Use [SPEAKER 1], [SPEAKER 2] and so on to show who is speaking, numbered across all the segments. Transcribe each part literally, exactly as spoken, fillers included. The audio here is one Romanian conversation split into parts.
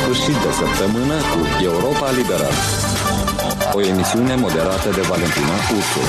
[SPEAKER 1] sfârșit de săptămână cu Europa Liberă, o emisiune moderată de Valentina Ursu.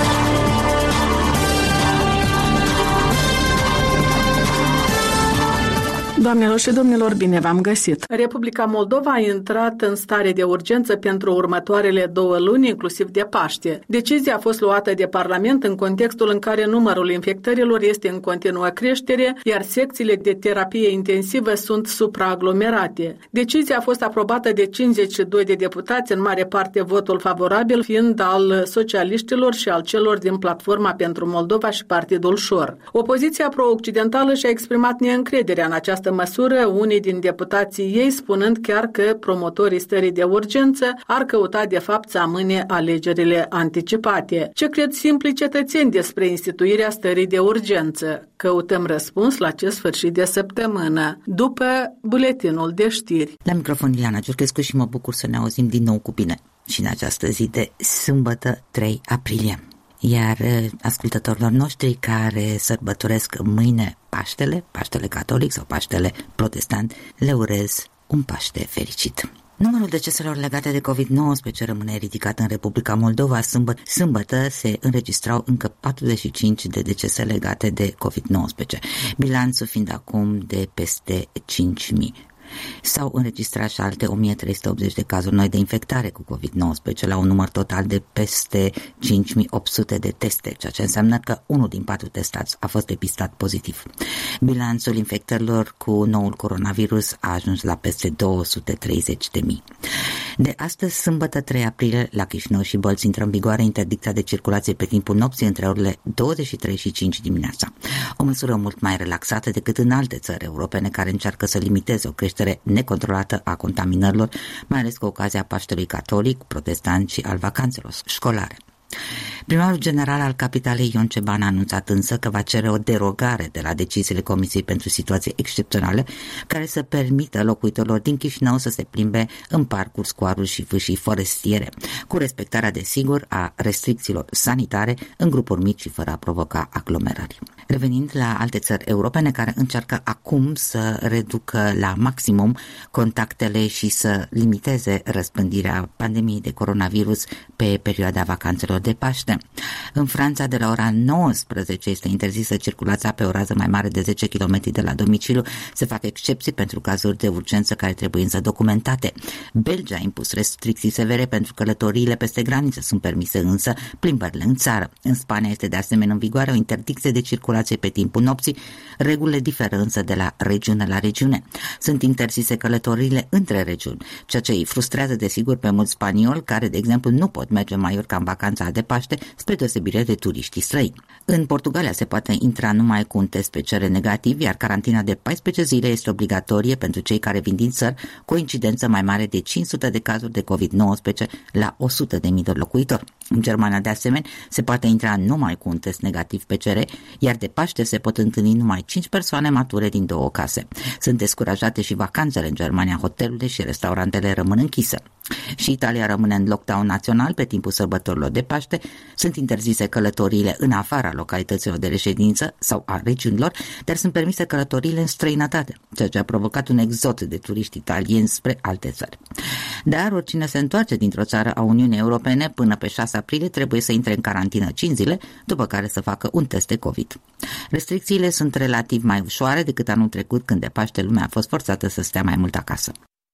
[SPEAKER 2] Doamnelor și domnilor, bine v-am găsit! Republica Moldova a intrat în stare de urgență pentru următoarele două luni, inclusiv de Paște. Decizia a fost luată de Parlament în contextul în care numărul infectărilor este în continuă creștere, iar secțiile de terapie intensivă sunt supraaglomerate. Decizia a fost aprobată de cincizeci și doi de deputați, în mare parte votul favorabil fiind al socialiștilor și al celor din Platforma pentru Moldova și Partidul Șor. Opoziția pro-occidentală și-a exprimat neîncrederea în această măsură, unii din deputații ei spunând chiar că promotorii stării de urgență ar căuta de fapt să amâne alegerile anticipate. Ce cred simplii cetățeni despre instituirea stării de urgență? Căutăm răspuns la acest sfârșit de săptămână, după buletinul de știri.
[SPEAKER 3] La microfon Ileana Ciurchescu și mă bucur să ne auzim din nou cu bine și în această zi de sâmbătă trei aprilie. Iar ascultătorilor noștri care sărbătoresc mâine Paștele, Paștele catolic sau Paștele protestant, le urez un Paște fericit. Numărul deceselor legate de covid nouăsprezece rămâne ridicat în Republica Moldova. Sâmbătă, sâmbătă se înregistrau încă patruzeci și cinci de decese legate de covid nouăsprezece, bilanțul fiind acum de peste cinci mii. S-au înregistrat și alte o mie trei sute optzeci de cazuri noi de infectare cu covid nouăsprezece la un număr total de peste cinci mii opt sute de teste, ceea ce înseamnă că unul din patru testați a fost depistat pozitiv. Bilanțul infectărilor cu noul coronavirus a ajuns la peste două sute treizeci de mii. De astăzi, sâmbătă trei aprilie, la Chișinău și Bălți intră în vigoare interdicția de circulație pe timpul nopții între orele douăzeci și trei și cinci dimineața. O măsură mult mai relaxată decât în alte țări europene care încearcă să limiteze o creștere necontrolată a contaminărilor, mai ales cu ocazia Paștelui catolic, protestant și al vacanțelor școlare. Primarul general al capitalei Ion Ceban a anunțat însă că va cere o derogare de la deciziile Comisiei pentru Situații Excepționale care să permită locuitorilor din Chișinău să se plimbe în parcuri, scoaruri și fâșii forestiere, cu respectarea, desigur, a restricțiilor sanitare în grupuri mici și fără a provoca aglomerări. Revenind la alte țări europene care încearcă acum să reducă la maximum contactele și să limiteze răspândirea pandemiei de coronavirus pe perioada vacanțelor de Paște. În Franța, de la ora nouăsprezece este interzisă circulația pe o rază mai mare de zece kilometri de la domiciliu. Se fac excepții pentru cazuri de urgență care trebuie însă documentate. Belgia a impus restricții severe pentru călătoriile peste graniță. Sunt permise însă plimbările în țară. În Spania este de asemenea în vigoare o interdicție de circulație pe timpul nopții. Regulile diferă însă de la regiune la regiune. Sunt interzise călătoriile între regiuni, ceea ce îi frustrează desigur pe mulți spanioli care, de exemplu, nu pot merge în Mallorca în vacanța de Paște, spre deosebire de turiștii străini. În Portugalia se poate intra numai cu un test P C R negativ, iar carantina de paisprezece zile este obligatorie pentru cei care vin din țări cu o incidență mai mare de cinci sute de cazuri de covid nouăsprezece la o sută de mii de locuitori. În Germania, de asemenea, se poate intra numai cu un test negativ P C R, iar de Paște se pot întâlni numai cinci persoane mature din două case. Sunt descurajate și vacanțele în Germania, hotelurile și restaurantele rămân închise. Și Italia rămâne în lockdown național pe timpul sărbătorilor de Paște. Sunt interzise călătoriile în afara localităților de reședință sau a regiunilor, dar sunt permise călătoriile în străinătate, ceea ce a provocat un exod de turiști italieni spre alte țări. Dar oricine se întoarce dintr-o țară a Uniunii Europene până pe șase aprilie trebuie să intre în carantină cinci zile, după care să facă un test de COVID. Restricțiile sunt relativ mai ușoare decât anul trecut, când de Paște lumea a fost forțată să stea mai mult acasă.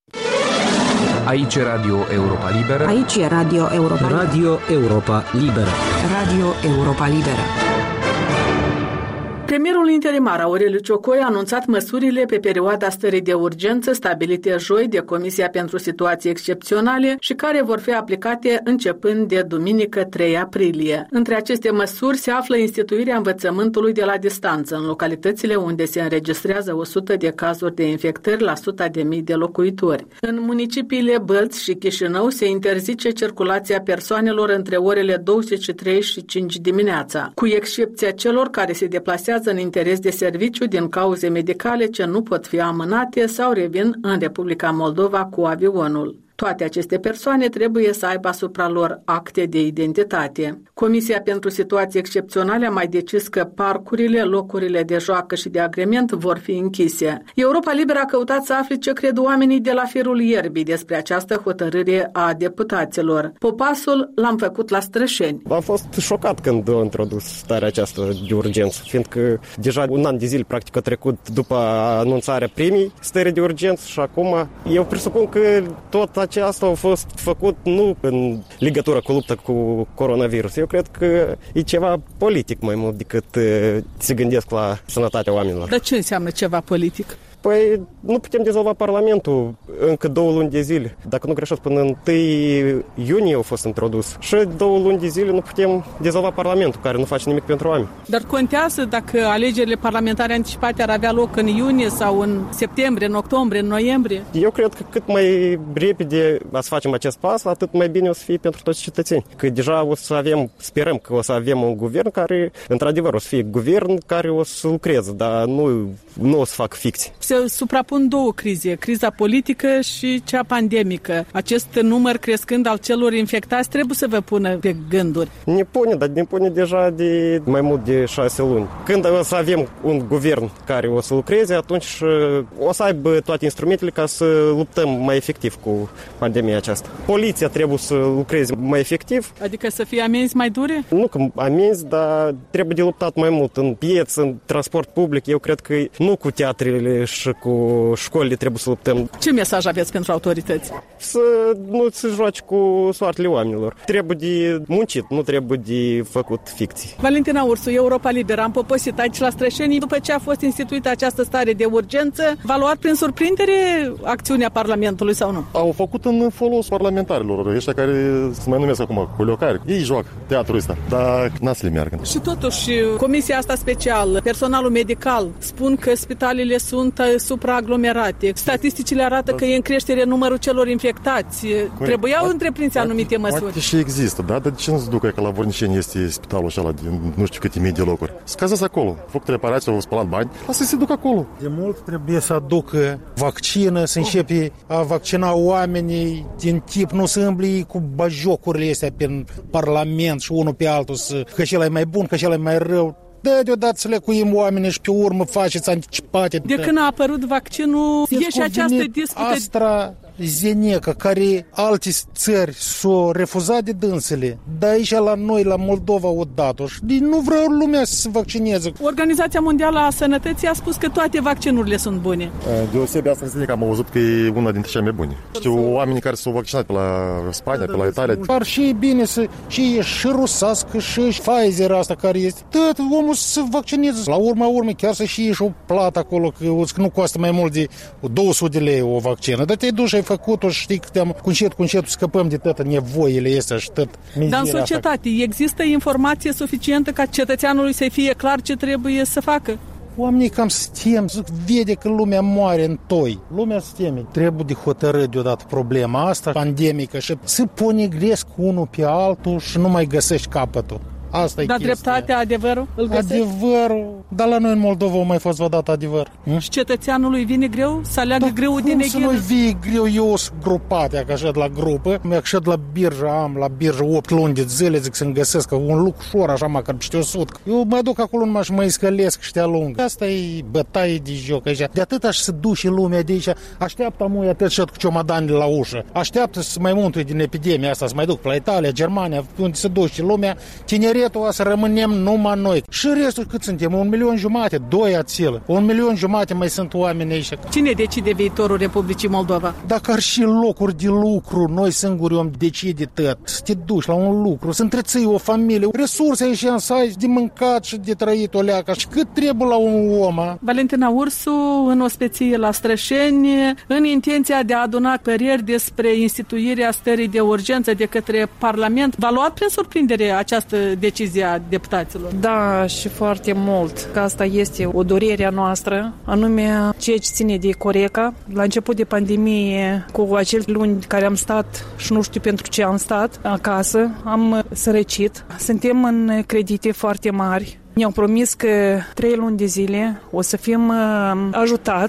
[SPEAKER 4] Aici e Radio Europa Liberă.
[SPEAKER 5] Aici e Radio Europa Liberă.
[SPEAKER 6] Radio Europa Liberă.
[SPEAKER 5] Radio Europa Liberă.
[SPEAKER 2] Premierul interimar Aureliu Ciocoi a anunțat măsurile pe perioada stării de urgență stabilite joi de Comisia pentru Situații Excepționale și care vor fi aplicate începând de duminică trei aprilie. Între aceste măsuri se află instituirea învățământului de la distanță în localitățile unde se înregistrează o sută de cazuri de infectări la o sută de mii de locuitori. În municipiile Bălți și Chișinău se interzice circulația persoanelor între orele douăzeci și trei și cinci dimineața, cu excepția celor care se deplasează în interes de serviciu din cauze medicale ce nu pot fi amânate sau revin în Republica Moldova cu avionul. Toate aceste persoane trebuie să aibă asupra lor acte de identitate. Comisia pentru situații excepționale a mai decis că parcurile, locurile de joacă și de agrement vor fi închise. Europa Liberă a căutat să afle ce cred oamenii de la firul ierbii despre această hotărâre a deputaților. Popasul l-am făcut la Strășeni.
[SPEAKER 6] Am fost șocat când a introdus starea aceasta de urgență, fiindcă deja un an de zile practic a trecut după anunțarea primii stări de urgență și acum eu presupun că tot aceasta a fost făcut nu în legătură cu lupta cu coronavirus. Eu cred că e ceva politic mai mult decât se gândesc la sănătatea oamenilor.
[SPEAKER 2] Dar ce înseamnă ceva politic?
[SPEAKER 6] Păi nu putem dizolva Parlamentul încă două luni de zile. Dacă nu greșesc, până întâi iunie a fost introdus. Și două luni de zile nu putem dizolva Parlamentul, care nu face nimic pentru oameni.
[SPEAKER 2] Dar contează dacă alegerile parlamentare anticipate ar avea loc în iunie sau în septembrie, în octombrie, în noiembrie?
[SPEAKER 6] Eu cred că cât mai repede să facem acest pas, atât mai bine o să fie pentru toți cetățenii. Că deja o să avem, sperăm că o să avem un guvern care, într-adevăr, o să fie guvern care o să lucreze, dar nu, nu o să facă ficții.
[SPEAKER 2] Se suprapun două crize, criza politică și cea pandemică. Acest număr crescând al celor infectați trebuie să vă pună pe gânduri.
[SPEAKER 6] Ne pune, dar ne pune deja de mai mult de șase luni. Când o să avem un guvern care o să lucreze, atunci o să aibă toate instrumentele ca să luptăm mai efectiv cu pandemia aceasta. Poliția trebuie să lucreze mai efectiv.
[SPEAKER 2] Adică să fie amenzi mai dure?
[SPEAKER 6] Nu că amenzi, dar trebuie de luptat mai mult în piețe, în transport public. Eu cred că nu cu teatrele și cu școlile trebuie să luptăm.
[SPEAKER 2] Ce mesaj aveți pentru autorități?
[SPEAKER 6] Să nu se joace cu soartele oamenilor. Trebuie de muncit, nu trebuie de făcut ficții.
[SPEAKER 2] Valentina Ursu, Europa Liberă, am poposit aici la Strășeni. După ce a fost instituită această stare de urgență, v-a luat prin surprindere acțiunea Parlamentului sau nu?
[SPEAKER 7] Au făcut în folos parlamentarilor, ăștia care se mai numesc acum culiocari. Ei joacă teatrul ăsta, dar n-a să le meargă.
[SPEAKER 2] Și totuși, comisia asta specială, personalul medical, spun că spitalele sunt supraaglomerate. Statisticile arată că e în creștere numărul celor infectați. Corect. Trebuiau întreprinse anumite măsuri.
[SPEAKER 7] Poate și există, da? Dar de ce nu se ducă că la Vorniceni este spitalul acela de nu știu câte mii de locuri? Scazați acolo, făcut reparații, au spălat bani, lasă să se ducă acolo.
[SPEAKER 8] De mult trebuie să aducă vaccină, să începe a vaccina oamenii din tip, nu să îmbli cu bajocurile astea prin Parlament și unul pe altul, să, că cel e mai bun, că cel e mai rău. Dă deodată să lecuim oamenii și pe urmă faceți anticipate.
[SPEAKER 2] De când a apărut vaccinul, e și această dispută.
[SPEAKER 8] AstraZeneca, care alte țări s-au refuzat de dânsele, dar aici la noi, la Moldova, o dat-o și nu vreau lumea să se vaccineze.
[SPEAKER 2] Organizația Mondială a Sănătății a spus că toate vaccinurile sunt bune.
[SPEAKER 7] Deosebi AstraZeneca am auzit că e una dintre cele mai bune. Știu oamenii care s-au vaccinat pe la Spania, pe la Italia.
[SPEAKER 8] Ar și bine să și e și rusească și Pfizer asta care este. Tot omul să se vaccineze. La urma urmei chiar să și ieși o plată acolo, că nu costă mai mult de două sute de lei o vaccină. Dar te-ai dus și ai făcut-o și știi că te-am, cu încet, cu încet scăpăm de toate nevoile astea și tot mizeria.
[SPEAKER 2] Dar în societate asta. Există informație suficientă ca cetățeanului să fie clar ce trebuie să facă?
[SPEAKER 8] Oamenii cam stem, vede că lumea moare în toi. Lumea steme. Trebuie de hotărât deodată problema asta pandemică și să pune gresc unul pe altul și nu mai găsești capătul. Asta e
[SPEAKER 2] dar
[SPEAKER 8] chestia.
[SPEAKER 2] Dreptatea, adevărul, îl găsești?
[SPEAKER 8] Adevărul, dar la noi în Moldova a mai fost vădat adevăr. Hm?
[SPEAKER 2] Și cetățeanului vine greu să aleagă da, greu din negheră?
[SPEAKER 8] Cum să nu vie greu? Eu sunt grupat, ca așa de la grupă, mi-a șed la birja, am la birja opt luni de zile, zic să-mi găsesc un lucru ușor, așa măcar peste o sută. Eu mă duc acolo numai și mă iscălesc și te alung. Asta e bătaie de joc aici. De atât aș să duce lumea de aici, așteaptă amuia atât și cu ciomadanile la ușă. Așteaptă să mai muntui din epidemia asta, să mai duc pe la Italia, Germania, unde se duce lumea, tineretul să rămânem numai noi. Și restul cât suntem? Un milion jumate, doi ațilă. Un milion jumate mai sunt oameni aici.
[SPEAKER 2] Cine decide viitorul Republicii Moldova?
[SPEAKER 8] Dacă ar și locuri de lucru, noi singuri om decide tot. Să te duci la un lucru, să întreții o familie, resurse aici să ai de mâncat și de trăit o leacă. Și cât trebuie la un om? A?
[SPEAKER 2] Valentina Ursu, în ospeție la Strășeni, în intenția de a aduna păreri despre instituirea stării de urgență de către Parlament, v-a luat prin surprindere această decizie a deputaților?
[SPEAKER 9] Da, și foarte mult. Că asta este o durere a noastră, anume ceea ce ține de Coreca. La început de pandemie, cu acele luni care am stat și nu știu pentru ce am stat acasă, am sărăcit. Suntem în credite foarte mari. Ne-au promis că trei luni de zile o să fim ajutați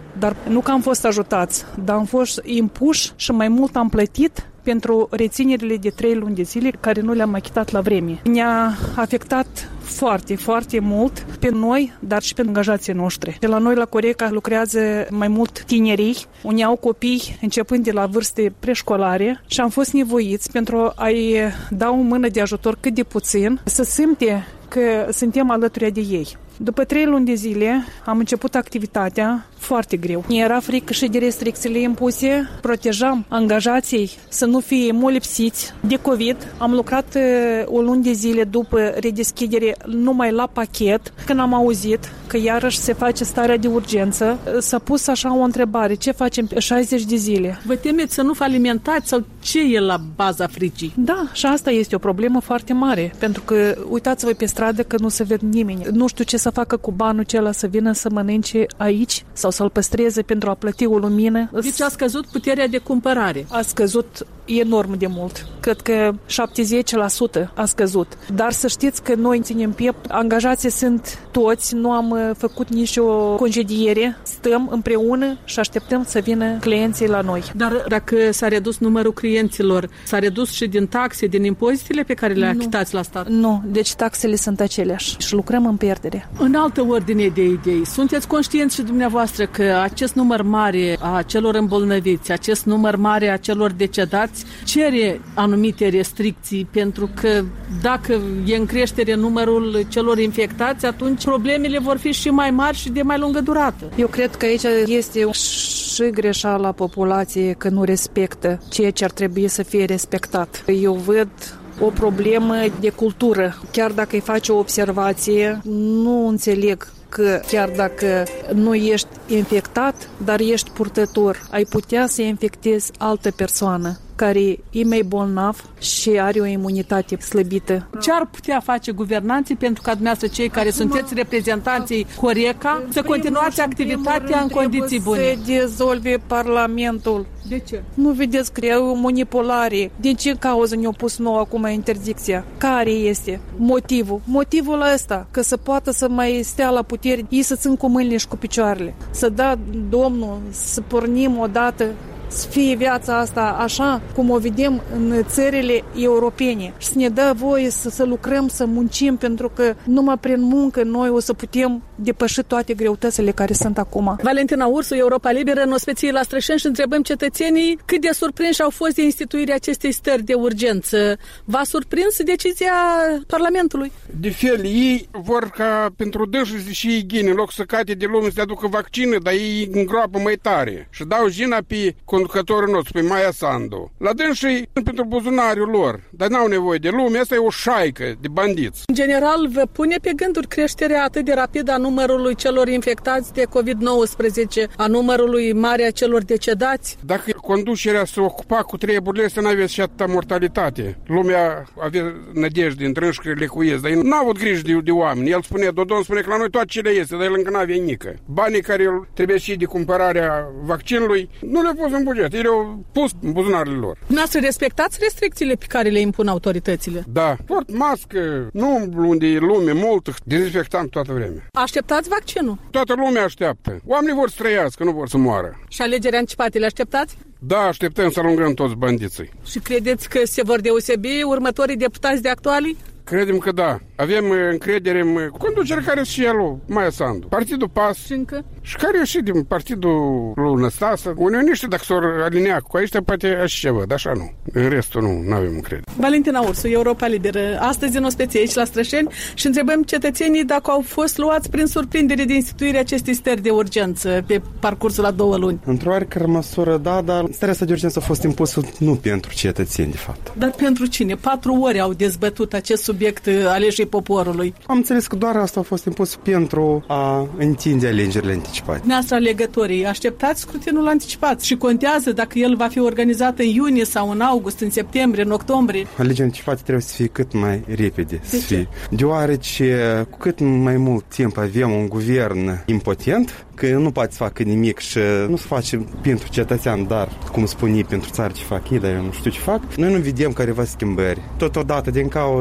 [SPEAKER 9] dar nu că am fost ajutați, dar am fost impuși și mai mult am plătit pentru reținerile de trei luni de zile care nu le-am achitat la vreme. Ne-a afectat foarte, foarte mult pe noi, dar și pe angajații noștri. De la noi la Coreca lucrează mai mult tinerii, unii au copii începând de la vârste preșcolare și am fost nevoiți pentru a-i da o mână de ajutor cât de puțin, să simte că suntem alături de ei. După trei luni de zile am început activitatea foarte greu. Era frică și de restricțiile impuse, protejam angajații să nu fie molipsiți de COVID. Am lucrat o lună de zile după redeschidere numai la pachet. Când am auzit că iarăși se face starea de urgență, s-a pus așa o întrebare: ce facem pe șaizeci de zile?
[SPEAKER 2] Vă temeți să nu falimentați sau ce e la baza fricii?
[SPEAKER 9] Da, și asta este o problemă foarte mare, pentru că uitați-vă pe stradă că nu se vede nimeni. Nu știu ce să facă cu banul acela, să vină să mănânce aici sau să-l păstreze pentru a plăti o lumină.
[SPEAKER 2] Deci a scăzut puterea de cumpărare.
[SPEAKER 9] A scăzut enorm de mult. Cred că șaptezeci la sută a scăzut. Dar să știți că noi ținem piept. Angajații sunt toți, nu am făcut nicio concediere. Stăm împreună și așteptăm să vină clienții la noi.
[SPEAKER 2] Dar dacă s-a redus numărul clienților, s-a redus și din taxe, din impozitele pe care le achitați la stat?
[SPEAKER 9] Nu, deci taxele sunt aceleași și lucrăm în pierdere.
[SPEAKER 2] În altă ordine de idei, sunteți conștienți și dumneavoastră că acest număr mare a celor îmbolnăviți, acest număr mare a celor decedați cere anumite restricții, pentru că dacă e în creștere numărul celor infectați, atunci problemele vor fi și mai mari și de mai lungă durată.
[SPEAKER 9] Eu cred că aici este și greșeala populației că nu respectă ceea ce ar trebui să fie respectat. Eu văd o problemă de cultură. Chiar dacă îi faci o observație, nu înțeleg că chiar dacă nu ești infectat, dar ești purtător, ai putea să infectezi altă persoană care e mai bolnav și are o imunitate slăbită.
[SPEAKER 2] Ce ar putea face guvernanții pentru ca dumneavoastră, cei care Acum, sunteți reprezentanții Coreca, să continuați activitatea în condiții bune?
[SPEAKER 9] Să dezolve Parlamentul.
[SPEAKER 2] De ce?
[SPEAKER 9] Nu vedeți că e o manipulare. Din ce cauză ne-au pus nou acum interdicția? Care este motivul? Motivul ăsta, că să poată să mai stea la putere, ei să țin cu mâinile și cu picioarele. Să da Domnul, să pornim odată, să fie viața asta așa cum o vedem în țările europene și să ne dă voie să, să lucrăm, să muncim, pentru că numai prin muncă noi o să putem depăși toate greutățile care sunt acum.
[SPEAKER 2] Valentina Ursu, Europa Liberă, în ospeție la Strășeni, și întrebăm cetățenii cât de surprinși au fost de instituirea acestei stări de urgență. V-a surprins decizia Parlamentului?
[SPEAKER 10] De fel, ei vor ca pentru dâși și igiene, în loc să cate de lume să le aducă vaccină, dar ei îngroapă mai tare și dau jina pe conducătorul nostru, pe Maia Sandu. La dânsii pentru buzunariul lor, dar n-au nevoie de lume, asta e o șaică de bandiți.
[SPEAKER 2] În general, vă pune pe gânduri creșterea atât de rapidă a numărului celor infectați de covid nouăsprezece, a numărului mare a celor decedați?
[SPEAKER 10] Dacă conducerea se ocupa cu treburile astea, n-aveți și atâta mortalitate. Lumea avea nădejde în trânși că lecuiesc, dar ei n-au avut grijă de, de oameni. El spune, Dodon spune că la noi toate cele este, dar el încă n-avea nică. Banii care trebuie și de cumpărarea vaccinului, nu le-au pus în buget, ei le-au pus în buzunarele lor.
[SPEAKER 2] Noastră respectați restricțiile pe care le impun autoritățile?
[SPEAKER 10] Da. Port mască, nu unde e lume mult, dezinfectant toată vremea.
[SPEAKER 2] Așteptați vaccinul?
[SPEAKER 10] Toată lumea așteaptă. Oamenii vor să trăiască, nu vor să moară.
[SPEAKER 2] Și alegerea anticipate le așteptați?
[SPEAKER 10] Da, așteptăm să alungăm toți bandiții.
[SPEAKER 2] Și credeți că se vor deosebi următorii deputați de actuali?
[SPEAKER 10] Credem că da. Avem încredere în conducerea care și el, Maia Sandu. Partidul P A S.
[SPEAKER 2] Și încă?
[SPEAKER 10] Și care e și din partidul lui Năstasă. Unioniști, dacă s-au alineat cu aici, poate așa ceva, dar așa nu. În restul nu avem încredere.
[SPEAKER 2] Valentina Ursu, Europa Liberă, astăzi în ospeție aici la Strășeni și întrebăm cetățenii dacă au fost luați prin surprindere de instituirea acestei stări de urgență pe parcursul a două luni.
[SPEAKER 11] Într-o oarecare măsură, da, dar starea asta de urgență a fost impusă nu pentru cetățeni, de fapt.
[SPEAKER 2] Dar pentru cine? Patru ori au dezbătut acest subiect aleșii poporului.
[SPEAKER 11] Am înțeles că doar asta a fost impus pentru a întinde alegerile anticipate.
[SPEAKER 2] Neastră alegătorii, așteptați scrutinul anticipat și contează dacă el va fi organizat în iunie sau în august, în septembrie, în octombrie.
[SPEAKER 11] Alegerile anticipate trebuie să fie cât mai repede. De să fie. Deoarece cu cât mai mult timp avem un guvern impotent, că nu poate să facă nimic și nu se face pentru cetățean, dar, cum spune, pentru țară ce fac ei, dar eu nu știu ce fac, noi nu vedem careva schimbări. Totodată, din cauza dacă un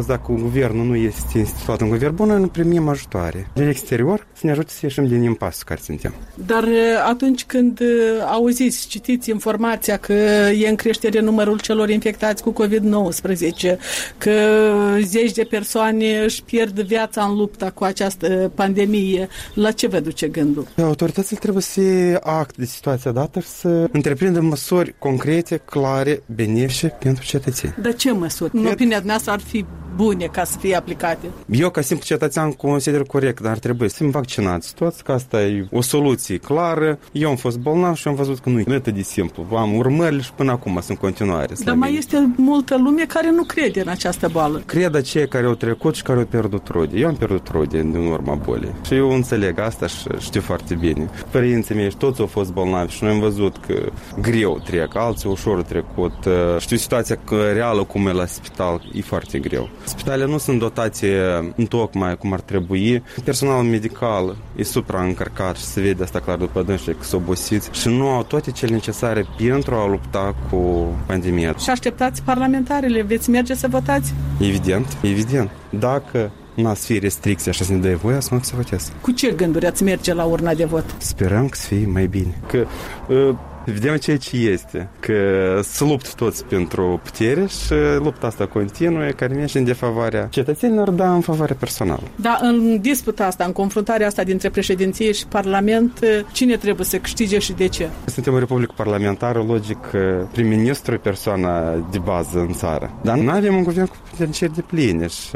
[SPEAKER 11] guvernul nu este instituat în guvern bun, nu primim ajutoare din exterior să ne ajute să ieșim din impasul care suntem.
[SPEAKER 2] Dar atunci când auziți, citiți informația că e în creștere numărul celor infectați cu covid nouăsprezece, că zeci de persoane își pierd viața în lupta cu această pandemie, la ce vă duce gândul?
[SPEAKER 11] Autoritățile trebuie să ia act de situația dată și să întreprindă măsuri concrete, clare, benefice pentru cetățeni.
[SPEAKER 2] Dar ce măsuri? În opinia dumneavoastră ar fi bune ca să fie aplicate?
[SPEAKER 11] Eu, ca simplu cetățean, consider corect, dar ar trebui să fim vaccinați toți, că asta e o soluție clară. Eu am fost bolnav și am văzut că nu e atât de simplu. Am urmările și până acum sunt în continuare.
[SPEAKER 2] Dar mai este multă lume care nu crede în această boală.
[SPEAKER 11] Cred acei care au trecut și care au pierdut rode. Eu am pierdut rode din urma bolii. Și eu înțeleg asta și știu foarte bine. Părinții mei și toți au fost bolnavi și noi am văzut că greu trec, alții ușor au trecut. Știu situația reală cum e la spital, e foarte greu. Spitalele nu sunt dotate întocmai cum ar trebui. Personalul medical e supraîncărcat și se vede asta clar după dânșii că s-au obosit și nu au toate cele necesare pentru a lupta cu pandemia.
[SPEAKER 2] Și așteptați parlamentarele? Veți merge să votați?
[SPEAKER 11] Evident, evident. Dacă n-ați fi restricții așa să ne dă voie, să mă să votez.
[SPEAKER 2] Cu ce gânduri ați merge la urna de vot?
[SPEAKER 11] Sperăm că să fie mai bine. Că uh, vedem ceea ce este, că se luptă toți pentru putere și lupta asta continuă, care merge în defavoarea cetățenilor, dar în favoarea personală.
[SPEAKER 2] Dar în disputa asta, în confruntarea asta dintre președinție și parlament, cine trebuie să câștige și de ce?
[SPEAKER 11] Suntem o republică parlamentară, logic, prim-ministru e persoana de bază în țară. Dar nu avem un guvern cu puterniceri de pline și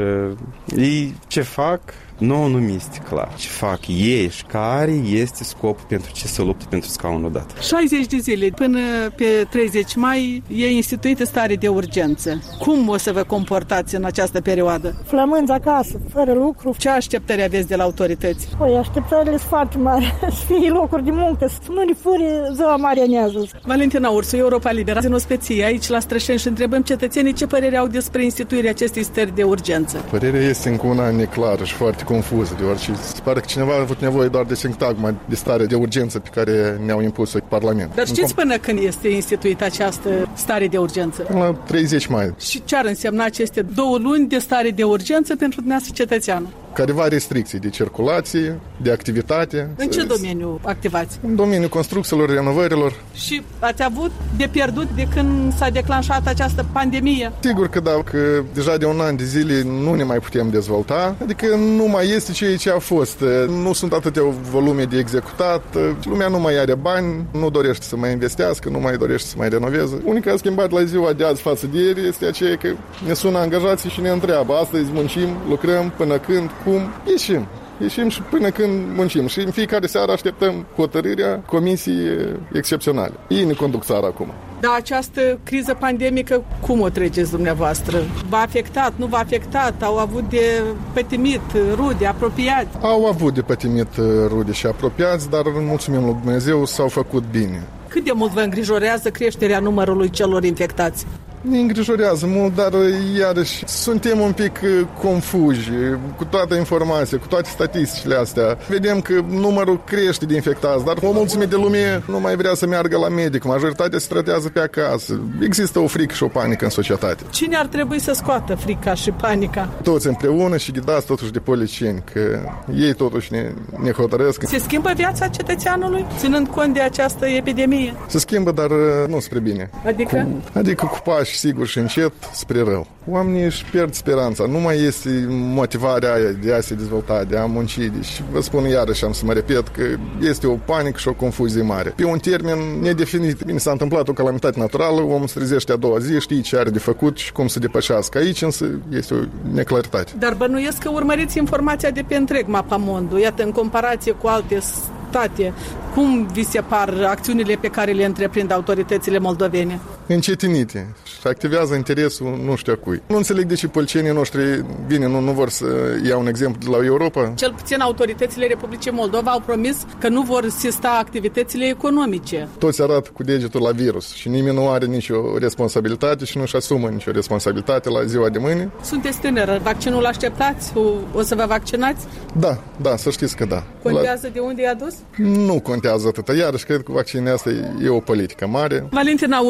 [SPEAKER 11] ei ce fac? Nu, nu mi este clar ce fac ei și care este scopul pentru ce se luptă pentru scaunul dat.
[SPEAKER 2] șaizeci de zile până pe treizeci mai e instituită stare de urgență. Cum o să vă comportați în această perioadă?
[SPEAKER 12] Flămânzi acasă, fără lucru.
[SPEAKER 2] Ce așteptări aveți de la autorități?
[SPEAKER 12] Păi, așteptările sunt foarte mari. Să fie locuri de muncă, să nu ne fure ziua marianează.
[SPEAKER 2] Valentina Ursu, Europa Liberă, în Ospeție, aici la Strășeni și întrebăm cetățenii ce părere au despre instituirea acestei stări de urgență.
[SPEAKER 13] Părerea este încă una neclară și foarte confuză, deoarece se pare că cineva a avut nevoie doar de sintagma de stare de urgență pe care ne-au impus-o Parlament.
[SPEAKER 2] Dar știți până când este instituită această stare de urgență?
[SPEAKER 13] Până la treizeci mai.
[SPEAKER 2] Și ce ar însemna aceste două luni de stare de urgență pentru dumneavoastră cetățeană?
[SPEAKER 13] Careva restricții de circulație, de activitate.
[SPEAKER 2] În ce domeniu activați?
[SPEAKER 13] În domeniul construcțiilor, renovărilor.
[SPEAKER 2] Și ați avut de pierdut de când s-a declanșat această pandemie?
[SPEAKER 13] Sigur că da, că deja de un an de zile nu ne mai putem dezvolta, adică nu mai este ceea ce a fost. Nu sunt atâtea volume de executat, lumea nu mai are bani, nu dorește să mai investească, nu mai dorește să mai renoveze. Unica schimbat la ziua de azi față de ieri este aceea că ne sună angajații și ne întreabă, astăzi muncim, lucrăm, până când, cum, ieșim. Ieșim și până când muncim. Și în fiecare seară așteptăm hotărârea comisii excepționale. Ei ne conduc țara acum.
[SPEAKER 2] Dar această criză pandemică, cum o treceți dumneavoastră? V-a afectat, nu v-a afectat? Au avut de pătimit rude, apropiați?
[SPEAKER 13] Au avut de pătimit rude și apropiați, dar mulțumim lui Dumnezeu, s-au făcut bine.
[SPEAKER 2] Cât de mult vă îngrijorează creșterea numărului celor infectați?
[SPEAKER 13] Ne îngrijorează mult, dar iarăși suntem un pic confuzi cu toată informația, cu toate statisticile astea. Vedem că numărul crește de infectați, dar o mulțime de lume nu mai vrea să meargă la medic. Majoritatea se tratează pe acasă. Există o frică și o panică în societate.
[SPEAKER 2] Cine ar trebui să scoată frica și panica?
[SPEAKER 13] Toți împreună și ghidați totuși de politicieni, că ei totuși ne, ne hotărăsc.
[SPEAKER 2] Se schimbă viața cetățeanului, ținând cont de această epidemie?
[SPEAKER 13] Se schimbă, dar nu spre bine.
[SPEAKER 2] Adică?
[SPEAKER 13] Cu, adică cu pași sigur și încet spre rău. Oamenii își pierd speranța. Nu mai este motivarea aia de a se dezvolta, de a munci. Deci vă spun iarăși, am să mă repet, că este o panică și o confuzie mare. Pe un termen nedefinit. Bine, s-a întâmplat o calamitate naturală, omul se trezește a doua zi, știe ce are de făcut și cum să depășească. Aici însă este o neclaritate.
[SPEAKER 2] Dar bănuiesc că urmăriți informația de pe întreg mapamondul. Iată, în comparație cu alte state, cum vi se par acțiunile pe care le întreprind autoritățile moldovene?
[SPEAKER 13] Încetinite și activează interesul nu știu a cui. Nu înțeleg de ce policienii noștri, bine, nu, nu vor să iau un exemplu de la Europa.
[SPEAKER 2] Cel puțin autoritățile Republicii Moldova au promis că nu vor sista activitățile economice.
[SPEAKER 13] Toți arată cu degetul la virus și nimeni nu are nicio responsabilitate și nu-și asumă nicio responsabilitate la ziua de mâine.
[SPEAKER 2] Sunteți tânără, vaccinul așteptați? O, o să vă vaccinați?
[SPEAKER 13] Da, da, să știți că da.
[SPEAKER 2] Contează
[SPEAKER 13] la...
[SPEAKER 2] de unde e adus?
[SPEAKER 13] Nu contează atâta. Iarăși cred că vaccinul asta e o politică mare.
[SPEAKER 2] Valentina Ursu, Europa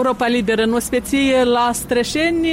[SPEAKER 2] Europa Liberă în ospeție la Strășeni,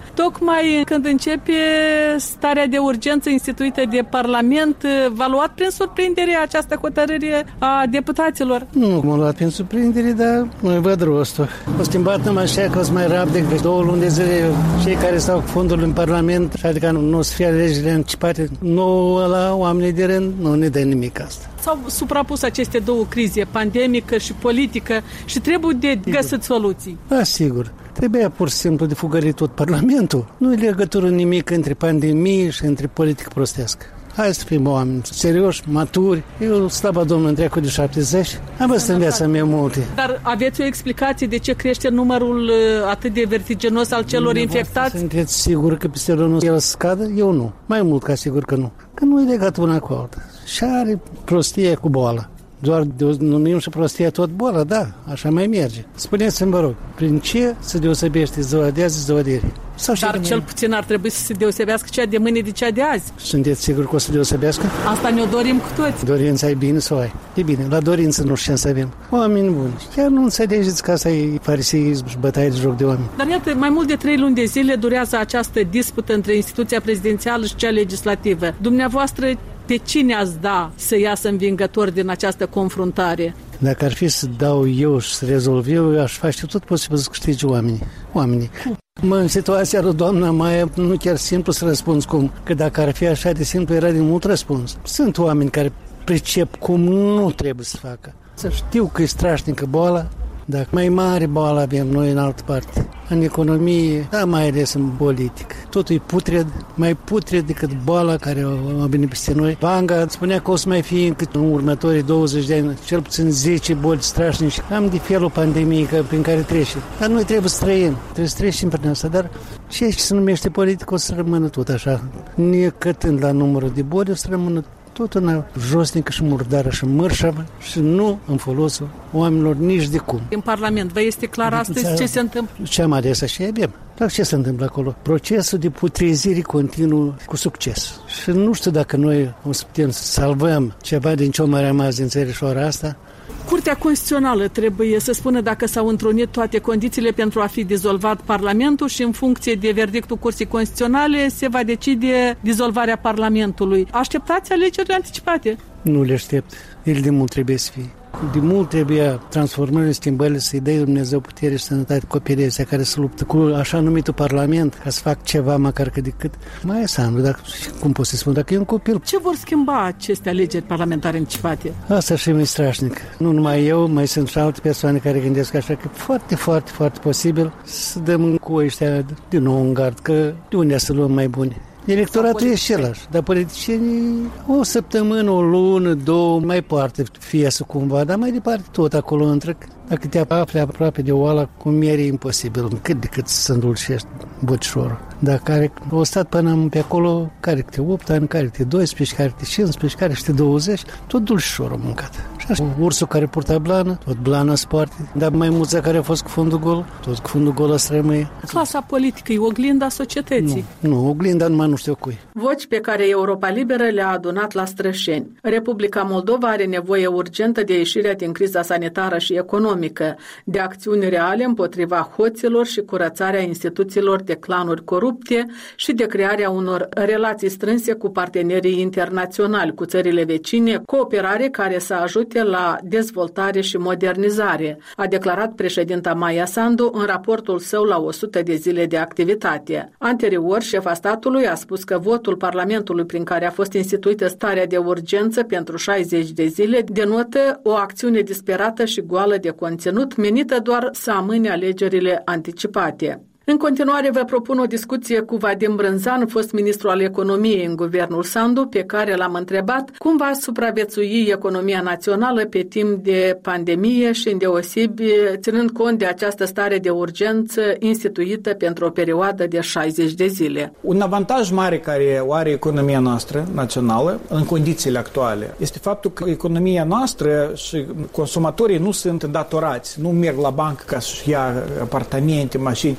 [SPEAKER 2] tocmai când începe starea de urgență instituită de Parlament. V-a luat prin surprindere această hotărâre a deputaților?
[SPEAKER 14] Nu m-a luat prin surprindere, dar nu văd rostul. O schimbat numai așa că o să mai rapide de două luni de zile cei care stau cu fondul în Parlament, adică nu, nu o să fie alegerile anticipate. Nu la oamenii de rând, nu ne dă nimic asta.
[SPEAKER 2] S-au suprapus aceste două crize, pandemică și politică, și trebuie de găsit soluții.
[SPEAKER 14] Da, sigur. Trebuia pur și simplu de fugărit tot Parlamentul. Nu e legătură nimic între pandemie și între politică prostească. Hai să fim oameni serioși, maturi. Eu, slaba Domnului, în trecut de șaptezeci, am văzut în viața mea multe.
[SPEAKER 2] Dar aveți o explicație de ce crește numărul atât de vertiginos al celor infectați?
[SPEAKER 14] Sunteți sigur că peste anul el scadă? Eu nu. Mai mult ca sigur că nu. Că nu e legat una cu alta. Și are prostie cu boala. Doar numim și prostia tot boala, da, așa mai merge. Spuneți-mi, vă rog, prin ce se deosebește ziua de azi, ziua de ieri?
[SPEAKER 2] Sau Dar cel mâine? Puțin ar trebui să se deosebească cea de mâine de cea de azi.
[SPEAKER 14] Sunteți sigur că o să se deosebească?
[SPEAKER 2] Asta ne-o dorim cu toți.
[SPEAKER 14] Dorința e bine sau ai? E bine, la dorință nu știu ce să avem. Oameni buni, chiar nu înțelegeți că asta e fariseism și bătaie de joc de oameni.
[SPEAKER 2] Dar iată, mai mult de trei luni de zile durează această dispută între instituția prezidențială și cea legislativă. Dumneavoastră, pe cine ați da să iasă învingător din această confruntare?
[SPEAKER 14] Dacă ar fi să dau eu și să rezolv eu, eu aș face tot posibil să câștige oamenii. Oamenii. Mă, în situația lui doamna Maia nu chiar simplu să răspunzi cum, că dacă ar fi așa de simplu era de mult răspuns. Sunt oameni care pricep cum nu trebuie să facă. Să știu că e strașnică boala, dacă mai mare boală avem noi în altă parte. În economie, dar mai ales în politic. Totul e putred, mai putred decât boala care a venit peste noi. Vanga spunea că o să mai fie încât în următorii douăzeci de ani, cel puțin zece boli strașnici, cam de felul pandemiei prin care trece. Dar noi trebuie să trăim, trebuie să trecem prin asta, dar ceea ce se numește politic o să rămână tot așa. Necătând la numărul de boli, o să rămână tot una josnică și murdară și mărșavă și nu în folosul oamenilor nici de cum.
[SPEAKER 2] În Parlament, vă este clar astăzi ce se întâmplă?
[SPEAKER 14] Ce am ales așa, e bine. Dar ce se întâmplă acolo? Procesul de putrezire continuă cu succes. Și nu știu dacă noi o să putem să salvăm ceva din ce mai rămas din țărișoara asta.
[SPEAKER 2] Curtea Constituțională trebuie să spună dacă s-au întrunit toate condițiile pentru a fi dizolvat Parlamentul și în funcție de verdictul Curții Constituționale se va decide dizolvarea Parlamentului. Așteptați alegerile anticipate?
[SPEAKER 14] Nu le aștept. El de mult trebuie să fie. De mult trebuia transformările, schimbările, să-i dea Dumnezeu putere și sănătate copiii ăștia care se luptă cu așa numitul Parlament ca să fac ceva măcar că decât. Mai e Sandu, dacă, cum pot să spun, dacă e un copil.
[SPEAKER 2] Ce vor schimba aceste alegeri parlamentare anticipate?
[SPEAKER 14] Asta și mai strașnic. Nu numai eu, mai sunt și alte persoane care gândesc așa că foarte, foarte, foarte posibil să dăm cu ăștia din nou în gard, că de unde să luăm mai bune. Electoratul e același, dar politicienii o săptămână, o lună, două, mai poartă fiesul cumva, dar mai departe tot acolo între. Dacă te afli aproape de oala, cum e imposibil, cât de cât să îndulcești băcișorul. Dar care au stat până pe acolo, care câte opt ani, care câte doisprezece, care câte cincisprezece, care câte douăzeci, tot dulcișorul mâncat. Și așa, ursul care purta blană, tot blana sparte, dar maimuța care a fost cu fundul gol, tot cu fundul gol ăsta rămâie.
[SPEAKER 2] Clasa politică e oglinda societății.
[SPEAKER 14] Nu, nu, oglinda numai nu știu cui.
[SPEAKER 2] Voci pe care Europa Liberă le-a adunat la Strășeni. Republica Moldova are nevoie urgentă de ieșirea din criza sanitară și economică, de acțiuni reale împotriva hoților și curățarea instituțiilor de clanuri corupte și de crearea unor relații strânse cu partenerii internaționali, cu țările vecine, cooperare care să ajute la dezvoltare și modernizare, a declarat președinta Maia Sandu în raportul său la o sută de zile de activitate. Anterior, șefa statului a spus că votul Parlamentului prin care a fost instituită starea de urgență pentru șaizeci de zile denotă o acțiune disperată și goală de conținut, menită doar să amâne alegerile anticipate. În continuare vă propun o discuție cu Vadim Brânzan, fost ministru al economiei în guvernul Sandu, pe care l-am întrebat cum va supraviețui economia națională pe timp de pandemie și îndeosebi ținând cont de această stare de urgență instituită pentru o perioadă de șaizeci de zile.
[SPEAKER 15] Un avantaj mare care o are economia noastră națională în condițiile actuale este faptul că economia noastră și consumatorii nu sunt îndatorați, nu merg la bancă ca să-și ia apartamente, mașini. Deci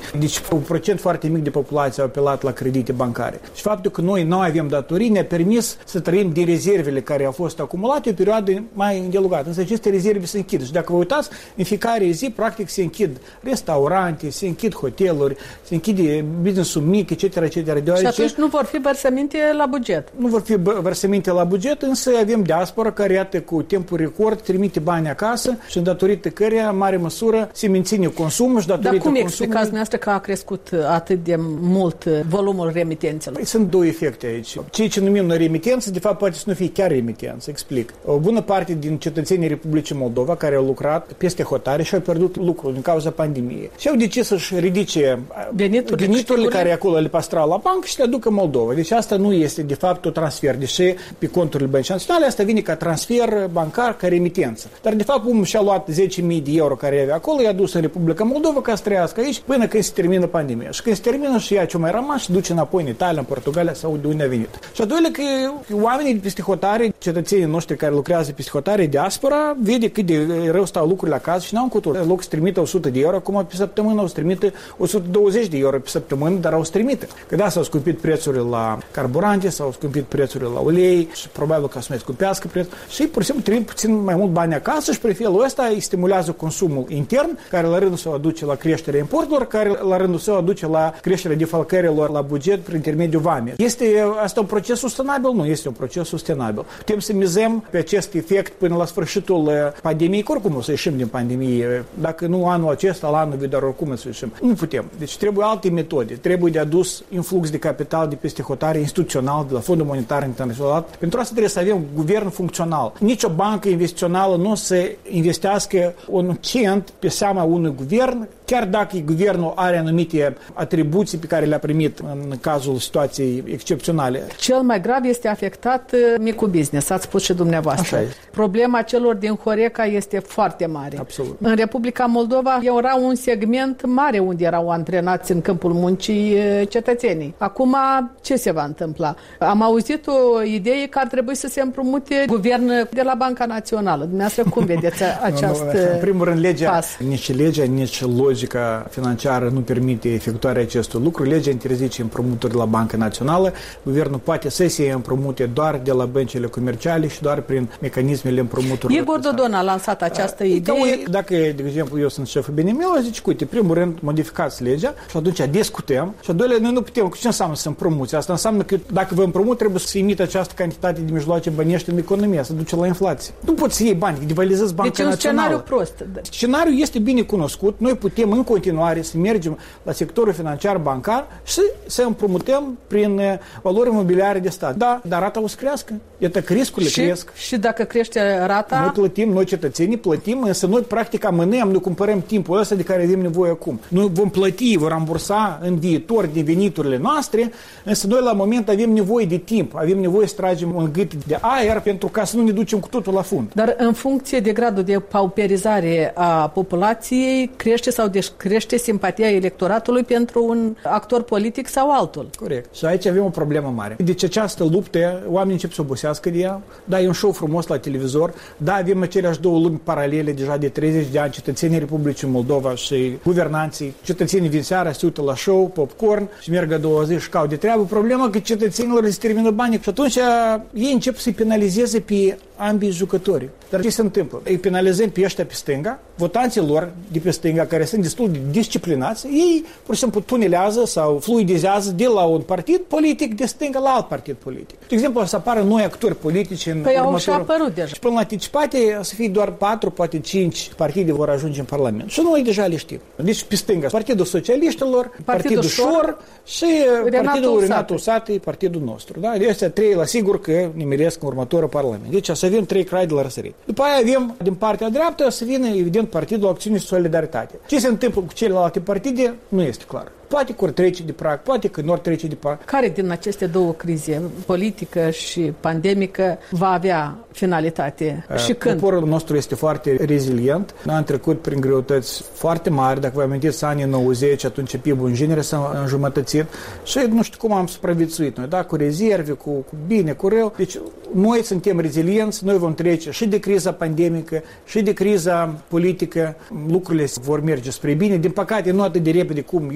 [SPEAKER 15] un procent foarte mic de populație au apelat la credite bancare. Și faptul că noi nu avem datorii ne-a permis să trăim din rezervele care au fost acumulate o perioadă mai îndelungată. Însă aceste rezerve se închid. Și dacă vă uitați, în fiecare zi, practic, se închid restaurante, se închid hoteluri, se închide business-ul mic, et cetera, et cetera.
[SPEAKER 2] Și atunci nu vor fi vărsăminte la buget.
[SPEAKER 15] Nu vor fi vărsăminte la buget, însă avem diaspora care, iată, cu timpul record, trimite bani acasă și datorită căreia, în mare măsură, se menține consumul și datorită
[SPEAKER 2] consumului... Dar cum
[SPEAKER 15] consumului...
[SPEAKER 2] explicați dumneavoastră că a crescut atât de mult volumul remitențelor?
[SPEAKER 15] Păi, sunt două efecte aici. Ceea ce numim noi remitență, de fapt, poate să nu fie chiar remitență. Explic. O bună parte din cetățenii Republicii Moldova care au lucrat peste hotare și au pierdut lucrul din cauza pandemiei. Și au decis să-și ridice
[SPEAKER 2] veniturile,
[SPEAKER 15] veniturile care acolo le păstrau la bancă și le aducă în Moldova. Deci asta nu este, de fapt, un transfer, deși pe conturile băncii naționale asta vine ca transfer bancar, ca remitență. Dar, de fapt, omul și-a luat zece mii de euro care avea acolo, i-a dus în Republica Moldova ca să trăiască aici până când se termină pandemia. Și când se termină și ia ce mai rămas și duce înapoi în Italia, în Portugalia sau de unde a venit. Și a doilea că oamenii de peste hotare, cetățenii noștri care lucrează peste hotare, diaspora, vede cât de rău stau lucrurile acasă și n-au încotro. Loc să trimită o sută de euro, acum pe săptămână o să trimite o sută douăzeci de euro pe săptămână, dar o să trimite. Că da, s-au scumpit prețurile la carburante, s-au scumpit prețurile la ulei și probabil că o să mai scumpească prețul. Și pur și simplu trimit puțin mai mult bani acasă și prin felul ăsta îi stimulează consumul intern, care la rândul său aduce la creșterea importurilor, care la rândul său aduce la creșterea defalcărilor la buget prin intermediul vamei. Este asta un proces sustenabil? Nu este un proces sustenabil. Putem să mizăm pe acest efect până la sfârșitul pandemiei, oricum o să ieșim din pandemie. Dacă nu anul acesta, la anul viitor, oricum o să ieșim. Nu putem. Deci trebuie alte metode. Trebuie de adus influx de capital de peste hotare instituțional, de la Fondul Monetar Internațional. Pentru asta trebuie să avem un guvern funcțional. Nici o bancă investițională nu să investească un cent pe seama unui guvern, chiar dacă guvernul are anumite atribuții pe care le-a primit în cazul situației excepționale.
[SPEAKER 2] Cel mai grav este afectat micul business, ați spus și dumneavoastră. Problema celor din Horeca este foarte mare.
[SPEAKER 15] Absolut.
[SPEAKER 2] În Republica Moldova era un segment mare unde erau antrenați în câmpul muncii cetățenii. Acum ce se va întâmpla? Am auzit o idee că ar trebui să se împrumute guvern de la Banca Națională. Dumneavoastră cum vedeți această
[SPEAKER 15] nu, nu. În primul rând, legea,
[SPEAKER 2] pas?
[SPEAKER 15] nici legea, nici logica financiară nu permite efectuarea acestor lucruri. Legea interzice împrumuturi la Banca Națională. Guvernul poate să se împrumute doar de la băncile comerciale și doar prin mecanismele împrumuturilor.
[SPEAKER 2] Igor Dodon a lansat această idee.
[SPEAKER 15] Dacă, de exemplu, eu sunt șeful B N M-ului, zice, uite, primul rând, modificați legea și atunci discutăm. Și a doilea, noi nu putem. Ce înseamnă să împrumuți? Asta înseamnă că dacă vă împrumut, trebuie să emite această cantitate de mijloace bănești în economie, să duce la inflație. Nu poți să iei bani, devaluezi Banca
[SPEAKER 2] deci
[SPEAKER 15] Națională.
[SPEAKER 2] Deci un scenariu prost.
[SPEAKER 15] Scenariul este bine cunoscut. Noi putem în continuare să mergem la sectorul financiar bancar și să împrumutăm prin valori imobiliare de stat. Da, dar rata o să crească. Iată că riscurile
[SPEAKER 2] și,
[SPEAKER 15] cresc.
[SPEAKER 2] Și dacă crește rata...
[SPEAKER 15] Noi plătim, noi cetățenii plătim, însă noi practic amânăm, nu cumpărăm timpul ăsta de care avem nevoie acum. Noi vom plăti, vom rambursa în viitor din veniturile noastre, însă noi la moment avem nevoie de timp, avem nevoie să tragem un gât de aer pentru ca să nu ne ducem cu totul la fund.
[SPEAKER 2] Dar în funcție de gradul de pauperizare a populației, crește sau descrește simpatia electoratului pentru un actor politic sau altul.
[SPEAKER 15] Corect. Și aici avem o problemă mare. Deci această luptă, oamenii încep să obosească de ea. Da, e un show frumos la televizor. Da, avem aceleași două lumi paralele deja de treizeci de ani, cetățenii Republicii Moldova și guvernanții. Cetățenii vin seara, se uită la show, popcorn și merg a doua zi și cau de treabă. Problema că cetățenilor le se termină banii și atunci ei încep să-i penalizeze pe ambii jucători. Dar ce se întâmplă? Îi penalizăm pe ăștia pe stânga, votanții lor de pe stânga, care sunt destul de disciplinați, ei, pur și simplu, tunelează sau fluidizează de la un partid politic de stânga la alt partid politic. De exemplu, o să apară noi actori politici în
[SPEAKER 2] păi
[SPEAKER 15] următorul...
[SPEAKER 2] au și apărut deja.
[SPEAKER 15] Și până la anticipate o să fie doar patru, poate cinci partide vor ajunge în Parlament. Și noi deja le știm. Deci pe stânga, Partidul Socialiștilor, Partidul, Partidul Șor și Renato Partidul Renato Usatăi, partidul nostru. Da? De astea trei, la sigur că ne miresc în următorul Parlament. Deci o să avem trei crai de la răsărit. După aia avem din partea dreaptă, o să vină, evident, Partidul Acțiune și Solidaritate. Ce se întâmplă cu celelalte partide, nu este clar. Poate că ori trece de prag, poate că nu ori trece de prag.
[SPEAKER 2] Care din aceste două crize, politică și pandemică, va avea finalitate și uh, când?
[SPEAKER 15] Poporul nostru este foarte rezilient. Am trecut prin greutăți foarte mari. Dacă vă amintiți anii nouăzeci, atunci P I B-ul în genere s-a înjumătățit și nu știu cum am supraviețuit noi, da? Cu rezerve, cu, cu bine, cu rău. Deci noi suntem rezilienți, noi vom trece și de criza pandemică și de criza politică. Lucrurile vor merge spre bine. Din păcate, nu atât de repede cum eu mi-aș fi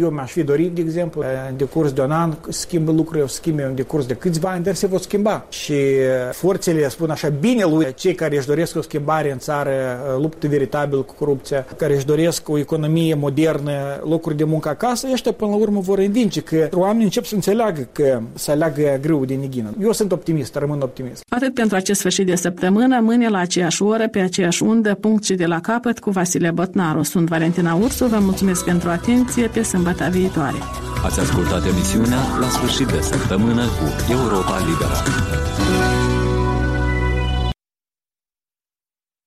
[SPEAKER 15] dorit, de exemplu, în decurs de un an schimbă lucrurile, o schimbe în decurs de câțiva ani, dar se vor schimba. Și forțele, spun așa, bine lui, cei care își doresc o schimbare în țară, luptă veritabil cu corupția, care își doresc o economie modernă, locuri de muncă acasă, ăștia până la urmă vor învinge, că oamenii încep să înțeleagă că să aleagă greu de neghină. Eu sunt optimist, rămân optimist.
[SPEAKER 2] Atât pentru acest sfârșit de săptămână, mâine la aceeași oră, pe aceeași undă, punct și de la capăt cu Vasile Botnaru. Sunt Valentina Ursu, vă mulțumesc pentru atenție, pe sâmbătă viitoare.
[SPEAKER 1] Ați ascultat emisiunea La sfârșit de săptămână cu Europa Liberă.